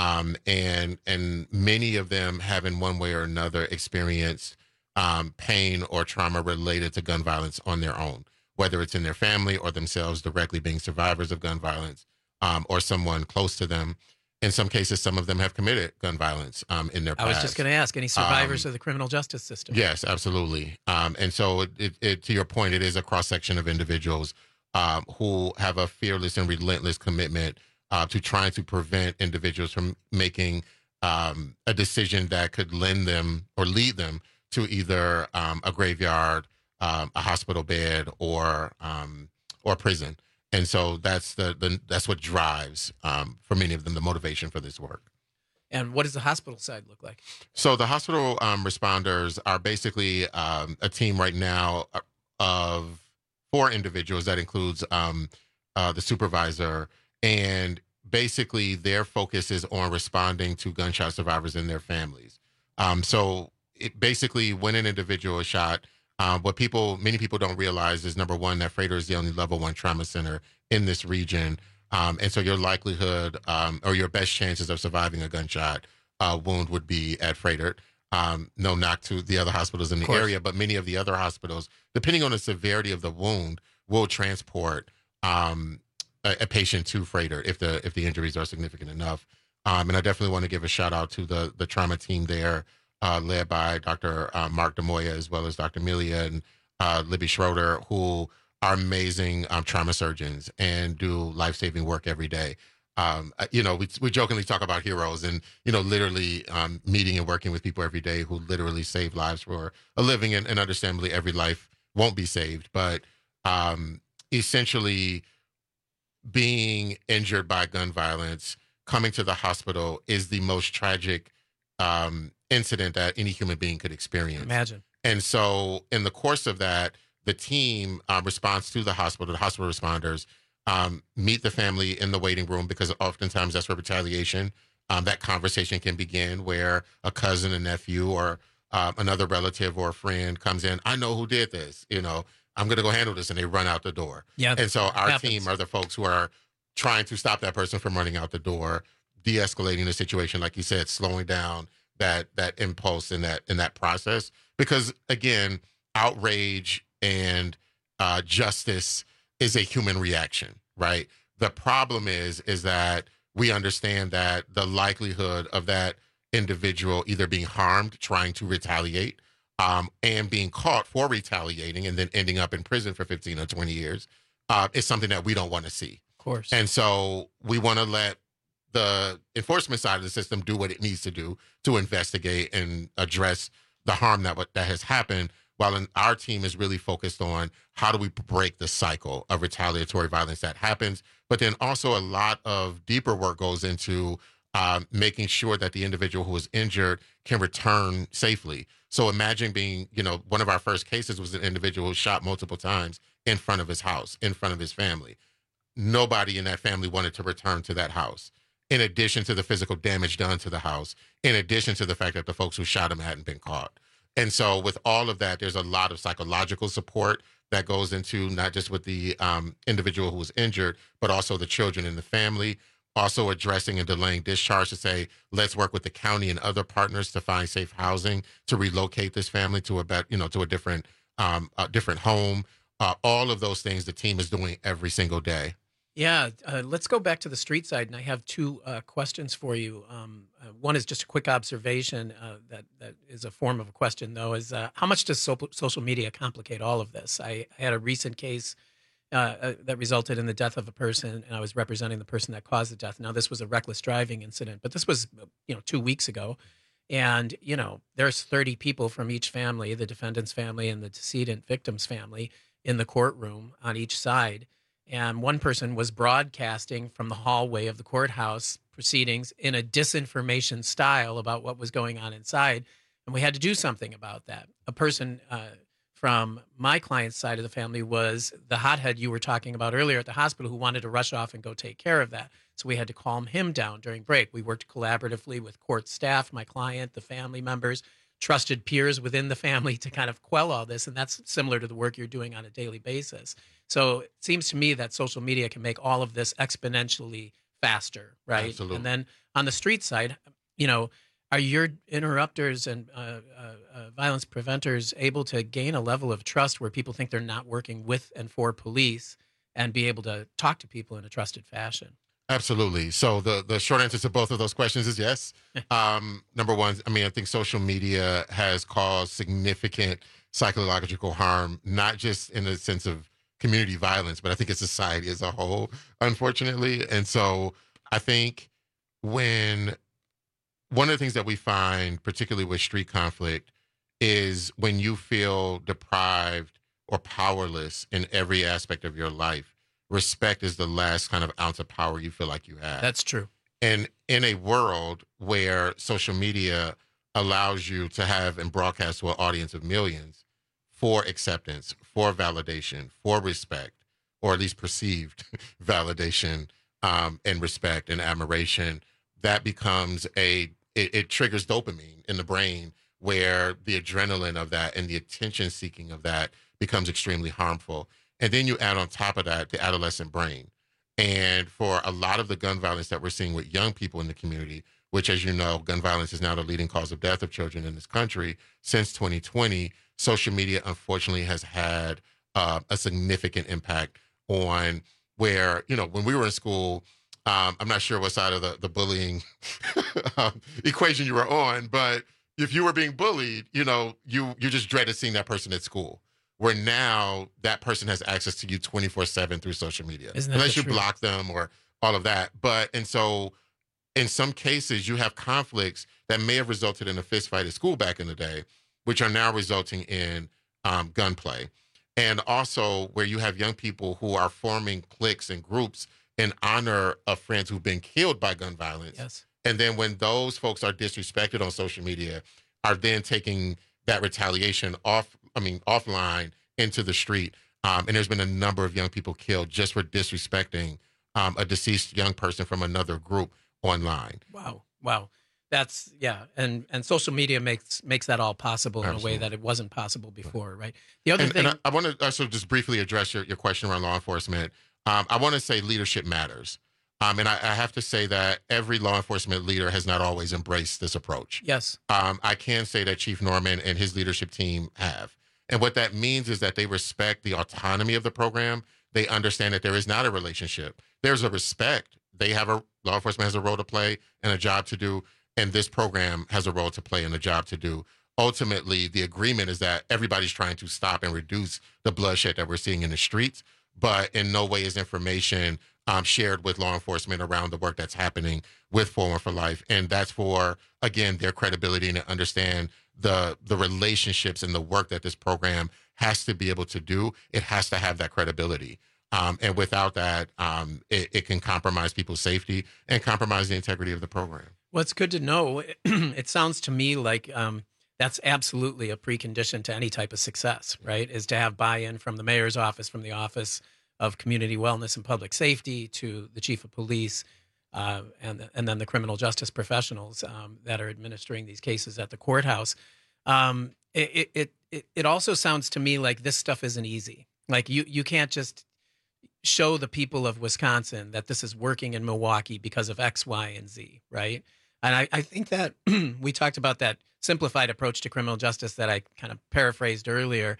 And many of them have in one way or another experienced pain or trauma related to gun violence on their own, whether it's in their family or themselves directly being survivors of gun violence or someone close to them. In some cases, some of them have committed gun violence in their past. I was just going to ask, any survivors of the criminal justice system? Yes, absolutely. And so it, to your point, it is a cross-section of individuals who have a fearless and relentless commitment to trying to prevent individuals from making a decision that could lend them or lead them to either a graveyard, a hospital bed, or prison. And so that's that's what drives, for many of them, the motivation for this work. And what does the hospital side look like? So the hospital responders are basically a team right now of 4 individuals. That includes the supervisor, and basically their focus is on responding to gunshot survivors and their families. So basically when an individual is shot, what many people don't realize is, number one, that Froedtert is the only level 1 trauma center in this region. And so your likelihood or your best chances of surviving a gunshot wound would be at Froedtert. No knock to the other hospitals in the area, but many of the other hospitals, depending on the severity of the wound, will transport a patient to Froedtert if the injuries are significant enough. And I definitely want to give a shout out to the trauma team there, led by Dr. Mark DeMoya, as well as Dr. Melia and Libby Schroeder, who are amazing trauma surgeons and do life-saving work every day. We jokingly talk about heroes and, literally meeting and working with people every day who literally save lives for a living, and understandably every life won't be saved. But essentially being injured by gun violence, coming to the hospital is the most tragic incident that any human being could experience. Imagine. And so in the course of that, the team responds to the hospital responders, meet the family in the waiting room, because oftentimes that's where retaliation, that conversation can begin, where a cousin, a nephew, or another relative or a friend comes in. I know who did this, I'm going to go handle this. And they run out the door. Yeah. And so our team are the folks who are trying to stop that person from running out the door, de-escalating the situation, like you said, slowing down that impulse in that process. Because again, outrage and justice is a human reaction, right? The problem is that we understand that the likelihood of that individual either being harmed, trying to retaliate, and being caught for retaliating and then ending up in prison for 15 or 20 years is something that we don't want to see. Of course. And so we want to let the enforcement side of the system do what it needs to do to investigate and address the harm that has happened, while our team is really focused on how do we break the cycle of retaliatory violence that happens. But then also a lot of deeper work goes into making sure that the individual who is injured can return safely. So imagine being, one of our first cases was an individual who shot multiple times in front of his house, in front of his family. Nobody in that family wanted to return to that house, in addition to the physical damage done to the house, in addition to the fact that the folks who shot him hadn't been caught. And so with all of that, there's a lot of psychological support that goes into not just with the individual who was injured, but also the children and the family. Also addressing and delaying discharge to say, let's work with the county and other partners to find safe housing to relocate this family to a different home. All of those things the team is doing every single day. Yeah, let's go back to the street side, and I have two questions for you. One is just a quick observation that is a form of a question, though, is how much does social media complicate all of this? I had a recent case that resulted in the death of a person, and I was representing the person that caused the death. Now, this was a reckless driving incident, but this was 2 weeks ago. And, there's 30 people from each family, the defendant's family and the decedent victim's family, in the courtroom on each side. And one person was broadcasting from the hallway of the courthouse proceedings in a disinformation style about what was going on inside. And we had to do something about that. A person from my client's side of the family was the hothead you were talking about earlier at the hospital who wanted to rush off and go take care of that. So we had to calm him down during break. We worked collaboratively with court staff, my client, the family members, trusted peers within the family to kind of quell all this. And that's similar to the work you're doing on a daily basis. So it seems to me that social media can make all of this exponentially faster, right? Absolutely. And then on the street side, are your interrupters and violence preventers able to gain a level of trust where people think they're not working with and for police and be able to talk to people in a trusted fashion? Absolutely. So the short answer to both of those questions is yes. Number one, I think social media has caused significant psychological harm, not just in the sense of community violence, but I think it's society as a whole, unfortunately. And so I think one of the things that we find, particularly with street conflict, is when you feel deprived or powerless in every aspect of your life, respect is the last kind of ounce of power you feel like you have. That's true. And in a world where social media allows you to have and broadcast to an audience of millions for acceptance, for validation, for respect, or at least perceived validation and respect and admiration, that becomes it triggers dopamine in the brain, where the adrenaline of that and the attention seeking of that becomes extremely harmful. And then you add on top of that the adolescent brain. And for a lot of the gun violence that we're seeing with young people in the community, which, as you know, gun violence is now the leading cause of death of children in this country since 2020, social media, unfortunately, has had a significant impact on where, when we were in school, I'm not sure what side of the bullying equation you were on, but if you were being bullied, you just dreaded seeing that person at school. Where now that person has access to you 24/7 through social media, unless you block them or all of that. And so in some cases, you have conflicts that may have resulted in a fist fight at school back in the day, which are now resulting in gunplay. And also where you have young people who are forming cliques and groups in honor of friends who've been killed by gun violence. Yes. And then when those folks are disrespected on social media, are then taking that retaliation offline into the street. And there's been a number of young people killed just for disrespecting a deceased young person from another group online. Wow. That's, yeah. And social media makes that all possible in Absolutely. a way that it wasn't possible before, right? The other thing. And I want to also just briefly address your question around law enforcement. I want to say leadership matters. And I have to say that every law enforcement leader has not always embraced this approach. Yes. I can say that Chief Norman and his leadership team have. And what that means is that they respect the autonomy of the program. They understand that there is not a relationship. There's a respect. Law enforcement has a role to play and a job to do, and this program has a role to play and a job to do. Ultimately, the agreement is that everybody's trying to stop and reduce the bloodshed that we're seeing in the streets, but in no way is information shared with law enforcement around the work that's happening with 411 for Life. And that's for, again, their credibility and to understand the relationships and the work that this program has to be able to do. It has to have that credibility. And without that, it can compromise people's safety and compromise the integrity of the program. Well, it's good to know. It sounds to me like that's absolutely a precondition to any type of success, right? Is to have buy-in from the mayor's office, from the Office of Community Wellness and Public Safety, to the chief of police, and then the criminal justice professionals that are administering these cases at the courthouse. It also sounds to me like this stuff isn't easy, Like you can't just show the people of Wisconsin that this is working in Milwaukee because of X, Y, and Z, right? And I think that we talked about that simplified approach to criminal justice that I kind of paraphrased earlier.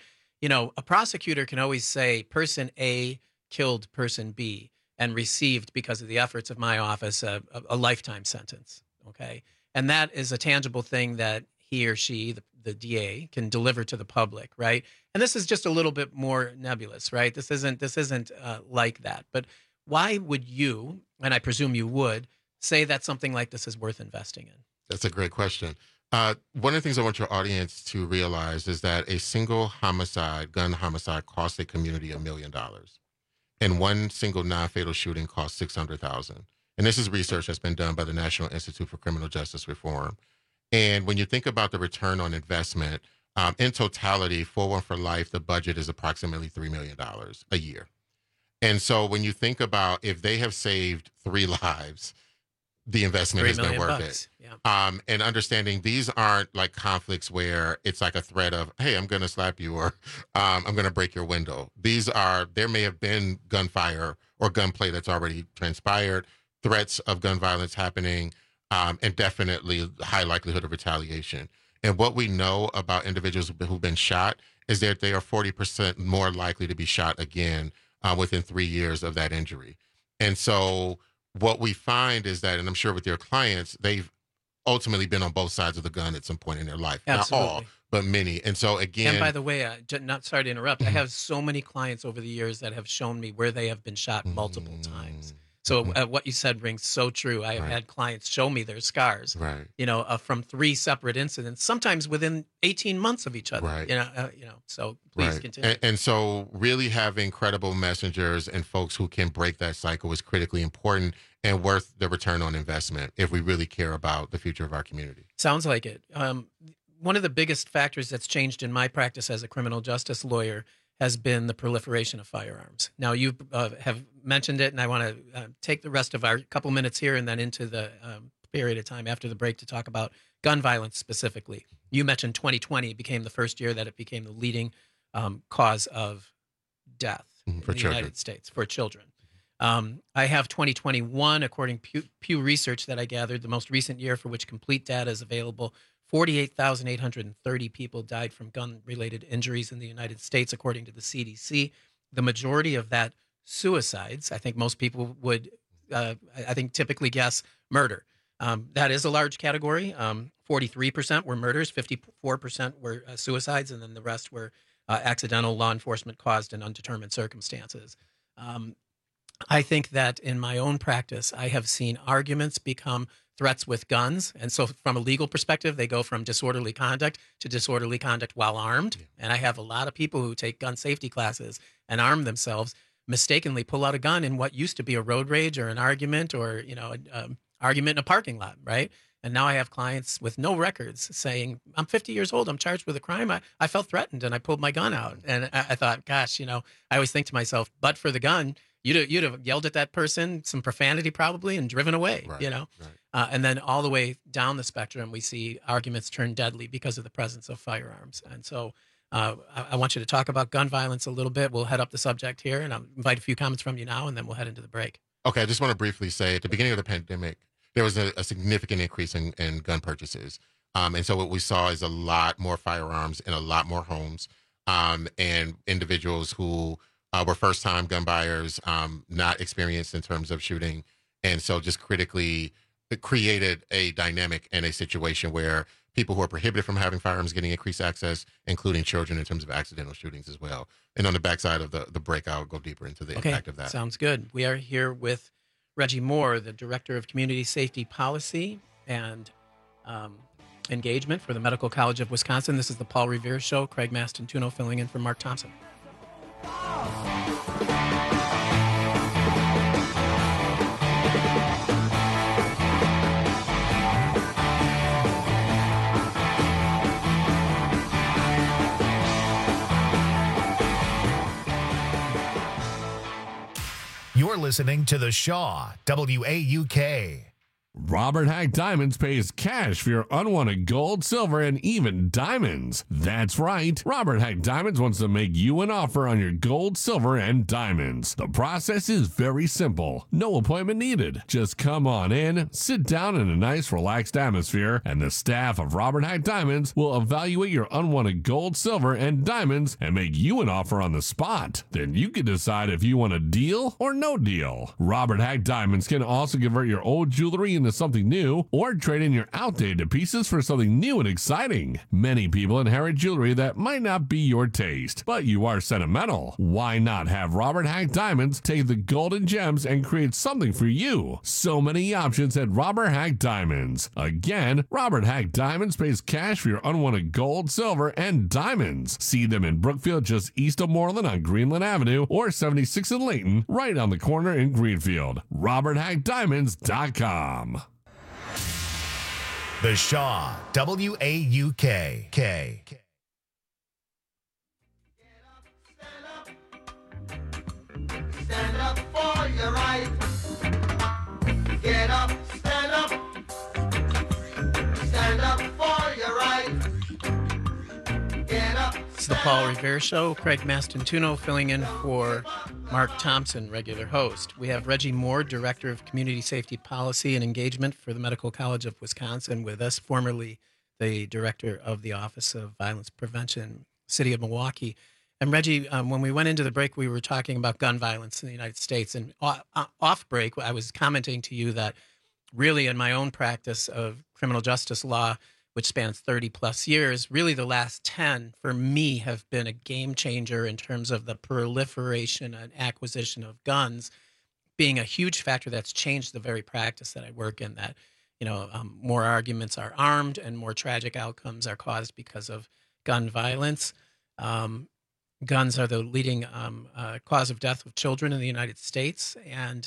A prosecutor can always say person A killed person B and received, because of the efforts of my office, a lifetime sentence, okay? And that is a tangible thing that he or she, the DA, can deliver to the public, right? And this is just a little bit more nebulous, right? This isn't like that. But why would you, and I presume you would, say that something like this is worth investing in? That's a great question. One of the things I want your audience to realize is that a single gun homicide, costs a community $1 million. And one single non-fatal shooting costs $600,000. And this is research that's been done by the National Institute for Criminal Justice Reform. And when you think about the return on investment, in totality, 4-1 for Life, the budget is approximately $3 million a year. And so when you think about if they have saved 3 lives, the investment has been worth it. Yeah. And understanding these aren't like conflicts where it's like a threat of, hey, I'm going to slap you, or I'm going to break your window. There may have been gunfire or gunplay that's already transpired, threats of gun violence happening, and definitely high likelihood of retaliation. And what we know about individuals who've been shot is that they are 40% more likely to be shot again within 3 years of that injury. And so what we find is that, and I'm sure with your clients, they've ultimately been on both sides of the gun at some point in their life. Absolutely. Not all, but many. And so again... And by the way, not sorry to interrupt, I have so many clients over the years that have shown me where they have been shot multiple times. So what you said rings so true. I have had clients show me their scars, from 3 separate incidents, sometimes within 18 months of each other. So please continue. And so really having credible messengers and folks who can break that cycle is critically important and worth the return on investment if we really care about the future of our community. Sounds like it. One of the biggest factors that's changed in my practice as a criminal justice lawyer has been the proliferation of firearms. Now, you have mentioned it, and I want to take the rest of our couple minutes here and then into the period of time after the break to talk about gun violence specifically. You mentioned 2020 became the first year that it became the leading cause of death in the United States for children. I have 2021, according to Pew Research that I gathered, the most recent year for which complete data is available. 48,830 people died from gun-related injuries in the United States, according to the CDC. The majority of that suicides. I think most people would, typically guess murder. That is a large category. 43% were murders, 54% were suicides, and then the rest were accidental, law enforcement caused, and undetermined circumstances. I think that in my own practice, I have seen arguments become threats with guns. And so from a legal perspective, they go from disorderly conduct to disorderly conduct while armed. Yeah. And I have a lot of people who take gun safety classes and arm themselves, mistakenly pull out a gun in what used to be a road rage or an argument or, an argument in a parking lot, right? And now I have clients with no records saying, I'm 50 years old, I'm charged with a crime. I felt threatened and I pulled my gun out. And I thought, gosh, I always think to myself, but for the gun, you'd have yelled at that person, some profanity probably, and driven away, Right. And then all the way down the spectrum, we see arguments turn deadly because of the presence of firearms. And so I want you to talk about gun violence a little bit. We'll head up the subject here, and I'll invite a few comments from you now, and then we'll head into the break. Okay, I just want to briefly say at the beginning of the pandemic, there was a significant increase in gun purchases. And so what we saw is a lot more firearms in a lot more homes, and individuals who were first-time gun buyers, not experienced in terms of shooting. And so just critically it created a dynamic and a situation where people who are prohibited from having firearms getting increased access, including children in terms of accidental shootings as well. And on the backside of the break, I'll go deeper into the impact of that. Sounds good. We are here with Reggie Moore, the Director of Community Safety Policy and Engagement for the Medical College of Wisconsin. This is the Paul Revere Show. Craig Mastantuono filling in for Mark Thompson. You're listening to The Shaw, WAUK. Robert Hack Diamonds pays cash for your unwanted gold, silver, and even diamonds. That's right. Robert Hack Diamonds wants to make you an offer on your gold, silver, and diamonds. The process is very simple. No appointment needed. Just come on in, sit down in a nice, relaxed atmosphere, and the staff of Robert Hack Diamonds will evaluate your unwanted gold, silver, and diamonds and make you an offer on the spot. Then you can decide if you want a deal or no deal. Robert Hack Diamonds can also convert your old jewelry into something new or trade in your outdated pieces for something new and exciting. Many people inherit jewelry that might not be your taste, but you are sentimental. Why not have Robert Hack Diamonds take the golden gems and create something for you? So many options at Robert Hack Diamonds. Again, Robert Hack Diamonds pays cash for your unwanted gold, silver, and diamonds. See them in Brookfield just east of Moreland on Greenland Avenue or 76 in Layton, right on the corner in Greenfield. RobertHackDiamonds.com. The Shaw, W-A-U-K. Stand up for your right. Get up, stand up. Stand up for your right. Get up. It's the Paul Revere Show. Craig Mastantuono filling in for Mark Thompson, regular host. We have Reggie Moore, Director of Community Safety Policy and Engagement for the Medical College of Wisconsin, with us, formerly the Director of the Office of Violence Prevention, City of Milwaukee. And Reggie, when we went into the break, we were talking about gun violence in the United States. And off break, I was commenting to you that really in my own practice of criminal justice law, which spans 30 plus years, really the last 10 for me have been a game changer in terms of the proliferation and acquisition of guns being a huge factor that's changed the very practice that I work in, that, more arguments are armed and more tragic outcomes are caused because of gun violence. Guns are the leading cause of death of children in the United States, and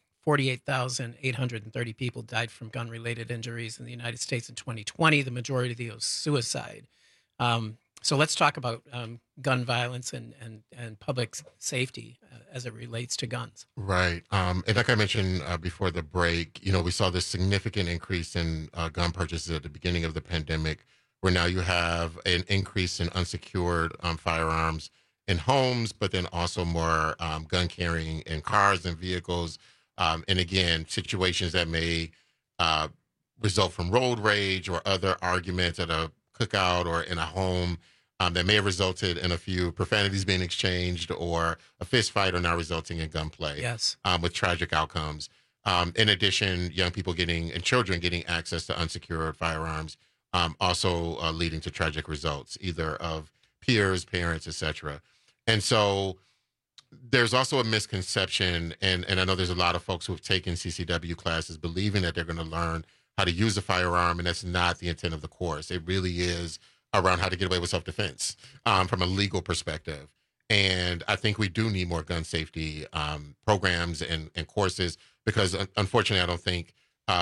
48,830 people died from gun-related injuries in the United States in 2020, the majority of those suicide. So let's talk about gun violence and public safety as it relates to guns. Right. And like I mentioned before the break, we saw this significant increase in gun purchases at the beginning of the pandemic, where now you have an increase in unsecured firearms in homes, but then also more gun carrying in cars and vehicles. And again, situations that may result from road rage or other arguments at a cookout or in a home that may have resulted in a few profanities being exchanged or a fist fight, are now resulting in gunplay. Yes. With tragic outcomes. In addition, young people and children getting access to unsecured firearms, also leading to tragic results, either of peers, parents, etc. And so there's also a misconception, and I know there's a lot of folks who have taken CCW classes believing that they're going to learn how to use a firearm, and that's not the intent of the course. It really is around how to get away with self-defense from a legal perspective. And I think we do need more gun safety programs and courses, because unfortunately, I don't think,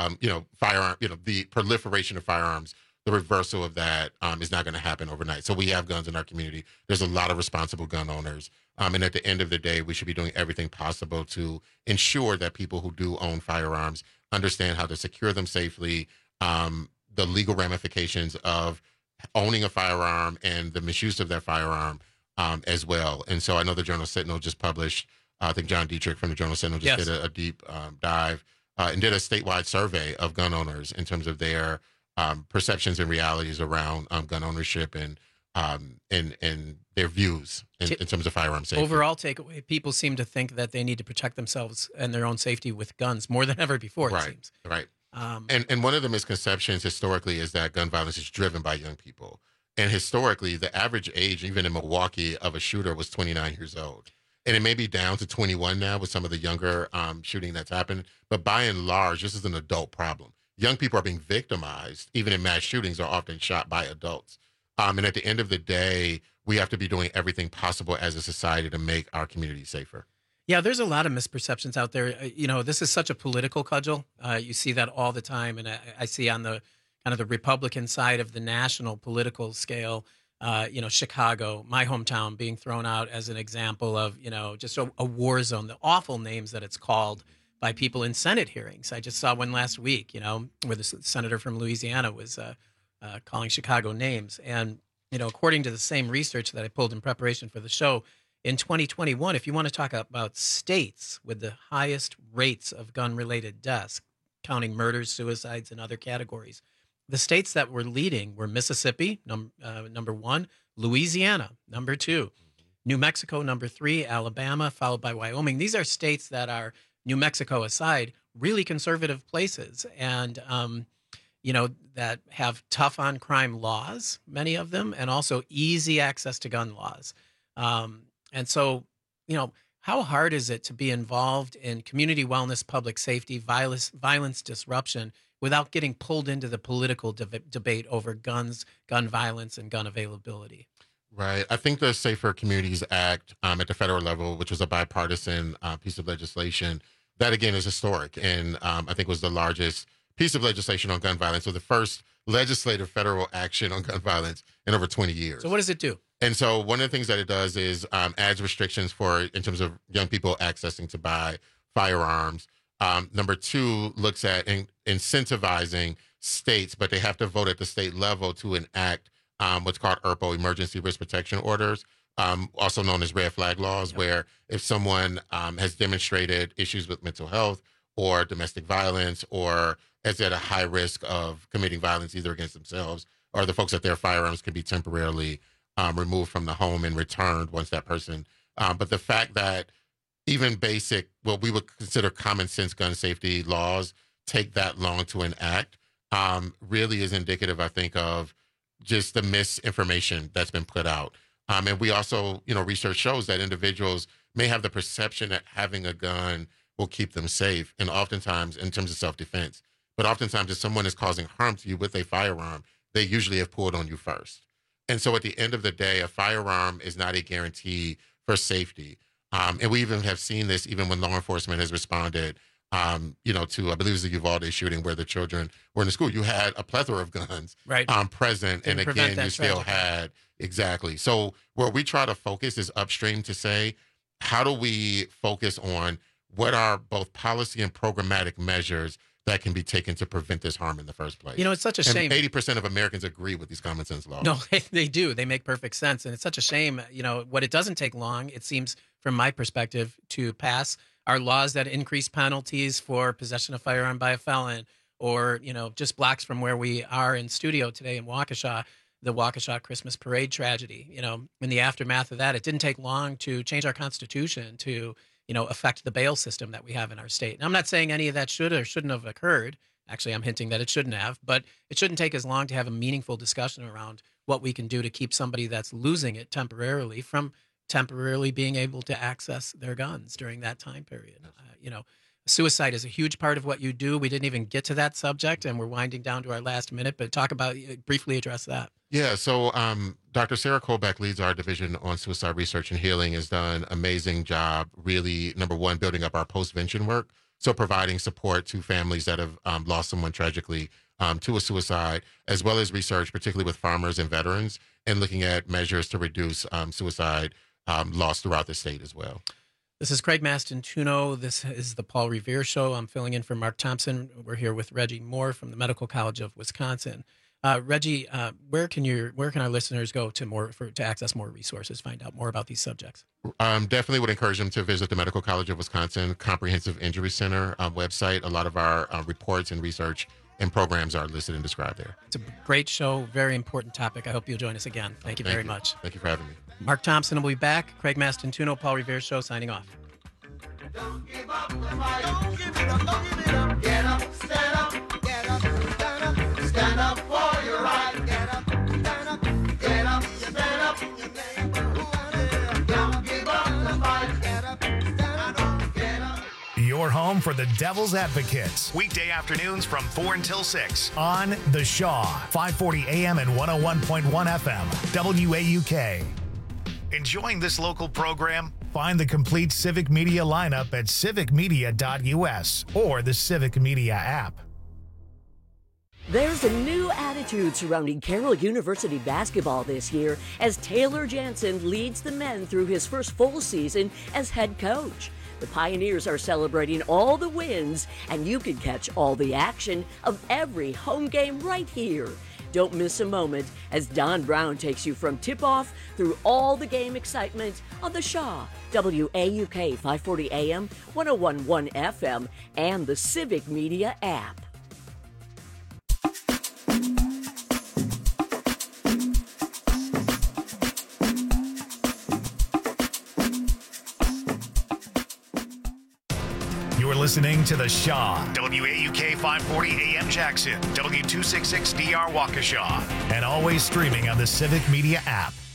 the proliferation of firearms, the reversal of that is not going to happen overnight. So we have guns in our community. There's a lot of responsible gun owners. And at the end of the day, we should be doing everything possible to ensure that people who do own firearms understand how to secure them safely, the legal ramifications of owning a firearm and the misuse of that firearm as well. And so I know the Journal Sentinel just published, I think John Dietrich from the Journal Sentinel just did a deep dive and did a statewide survey of gun owners in terms of their perceptions and realities around gun ownership and their views in terms of firearm safety. Overall takeaway, people seem to think that they need to protect themselves and their own safety with guns more than ever before, it seems. Right. And one of the misconceptions historically is that gun violence is driven by young people. And historically, the average age, even in Milwaukee, of a shooter was 29 years old. And it may be down to 21 now with some of the younger shooting that's happened. But by and large, this is an adult problem. Young people are being victimized, even in mass shootings, are often shot by adults. And at the end of the day, we have to be doing everything possible as a society to make our community safer. Yeah, there's a lot of misperceptions out there. This is such a political cudgel. You see that all the time. And I see on the kind of the Republican side of the national political scale, Chicago, my hometown, being thrown out as an example of, just a war zone, the awful names that it's called by people in Senate hearings. I just saw one last week, where the senator from Louisiana was calling Chicago names. And, according to the same research that I pulled in preparation for the show, in 2021, if you want to talk about states with the highest rates of gun-related deaths, counting murders, suicides, and other categories, the states that were leading were Mississippi, number 1, Louisiana, number 2, New Mexico, number 3, Alabama, followed by Wyoming. These are states that are, New Mexico aside, really conservative places and, that have tough on crime laws, many of them, and also easy access to gun laws. And so, how hard is it to be involved in community wellness, public safety, violence disruption without getting pulled into the political debate over guns, gun violence, and gun availability? Right. I think the Safer Communities Act at the federal level, which was a bipartisan piece of legislation, that again is historic, and I think was the largest piece of legislation on gun violence. So the first legislative federal action on gun violence in over 20 years. So what does it do? And so one of the things that it does is adds restrictions in terms of young people accessing to buy firearms. Number 2 looks at incentivizing states, but they have to vote at the state level to enact what's called ERPO, Emergency Risk Protection Orders, also known as red flag laws, where if someone has demonstrated issues with mental health or domestic violence or is at a high risk of committing violence either against themselves or the folks that their firearms can be temporarily removed from the home and returned once that person. But the fact that even basic, what we would consider common sense gun safety laws take that long to enact really is indicative, I think, of just the misinformation that's been put out. And we also, research shows that individuals may have the perception that having a gun will keep them safe. And oftentimes, in terms of self-defense, but oftentimes if someone is causing harm to you with a firearm, they usually have pulled on you first. And so at the end of the day, a firearm is not a guarantee for safety. And we even have seen this even when law enforcement has responded, to, I believe it was the Uvalde shooting where the children were in the school. You had a plethora of guns present. Didn't and again, you still tragedy. had, exactly. So where we try to focus is upstream to say, how do we focus on what are both policy and programmatic measures that can be taken to prevent this harm in the first place? It's such a shame. 80% of Americans agree with these common sense laws. No, they do. They make perfect sense. And it's such a shame, what it doesn't take long, it seems, from my perspective, to pass are laws that increase penalties for possession of firearm by a felon or, just blocks from where we are in studio today in Waukesha, the Waukesha Christmas parade tragedy. In the aftermath of that, it didn't take long to change our Constitution to, affect the bail system that we have in our state. And I'm not saying any of that should or shouldn't have occurred. Actually, I'm hinting that it shouldn't have, but it shouldn't take as long to have a meaningful discussion around what we can do to keep somebody that's losing it temporarily from temporarily being able to access their guns during that time period. Suicide is a huge part of what you do. We didn't even get to that subject, and we're winding down to our last minute, but briefly address that. Yeah, so Dr. Sarah Colbeck leads our division on suicide research and healing, has done an amazing job, really, number one, building up our postvention work, so providing support to families that have lost someone tragically to a suicide, as well as research, particularly with farmers and veterans, and looking at measures to reduce suicide loss throughout the state as well. This is Craig Mastantuono. This is the Paul Revere Show. I'm filling in for Mark Thompson. We're here with Reggie Moore from the Medical College of Wisconsin. Reggie, where can our listeners go to access more resources, find out more about these subjects? Definitely would encourage them to visit the Medical College of Wisconsin Comprehensive Injury Center website. A lot of our reports and research and programs are listed and described there. It's a great show, very important topic. I hope you'll join us again. Thank you very much. Thank you for having me. Mark Thompson will be back. Craig Mastantuono, Paul Revere Show, signing off. Don't give up the fight. Don't give it up. Don't give it up. Get up, stand up. Get up, stand up. Stand up for your right. Get up, stand up. Get up, stand up. Don't give up the fight. Get up, stand up. Get up. Your home for the Devil's Advocates. Weekday afternoons from 4 until 6 on The Shaw, 540 AM and 101.1 FM, WAUK. Enjoying this local program? Find the complete Civic Media lineup at civicmedia.us or the Civic Media app. There's a new attitude surrounding Carroll University basketball this year as Taylor Jansen leads the men through his first full season as head coach. The Pioneers are celebrating all the wins, and you can catch all the action of every home game right here. Don't miss a moment as Don Brown takes you from tip-off through all the game excitement on the Shaw, WAUK 540 AM, 101.1 FM, and the Civic Media app. You're listening to The Shaw, WAUK 540 AM Jackson, W266DR Waukesha, and always streaming on the Civic Media app.